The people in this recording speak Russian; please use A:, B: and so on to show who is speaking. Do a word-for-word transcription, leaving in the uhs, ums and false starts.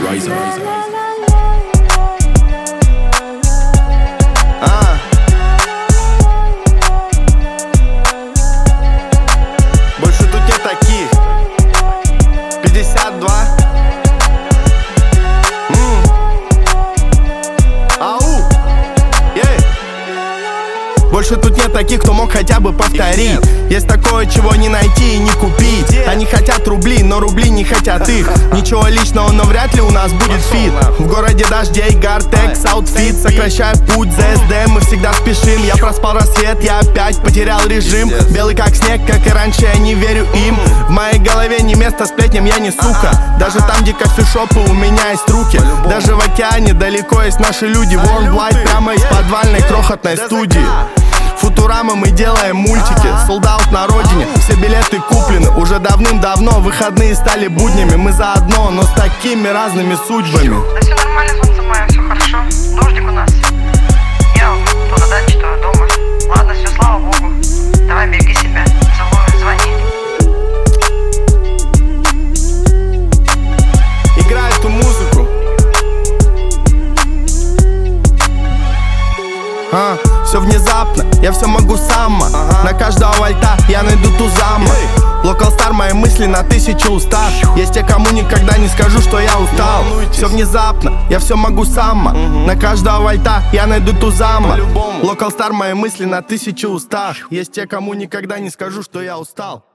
A: Rise up.
B: А. Больше тут нет таких. пятьдесят два. М. Ау. Ей. Больше тут нет таких, кто мог хотя бы повторить. Есть такое, чего не найти и не купить. Они хотят рубли, но рубли не хотят их. Ничего личного, но вряд ли у нас будет фит. В городе дождей, Гартекс, аутфит. Сокращая путь, ЗСД, мы всегда спешим. Я проспал рассвет, я опять потерял режим. Белый как снег, как и раньше, я не верю им. В моей голове не место сплетням, я не сука. Даже там, где кофешопы, у меня есть руки. Даже в океане далеко есть наши люди. Worldwide, прямо из подвальной крохотной студии. Футурамы, мы делаем мультики. Солдаут на родине, все билеты куплены. Уже давным-давно выходные стали буднями. Мы заодно, но с такими разными судьбами.
C: Да все нормально, солнце мое, все хорошо. Дождик у нас. Я то на даче, то дома. Ладно, все, слава богу. Давай, береги себя. Целую, звони.
B: Играй эту музыку. А, все внезапно, я все могу сама. ага. На каждого вольта я найду ту зама. Local Star, мои мысли на тысячу устав. Есть те, кому никогда не скажу, что я устал. Все внезапно, я все могу сама. угу. На каждого вольта я найду ту зама. Local Star, мои мысли на тысячу устав. Есть те, кому никогда не скажу, что я устал.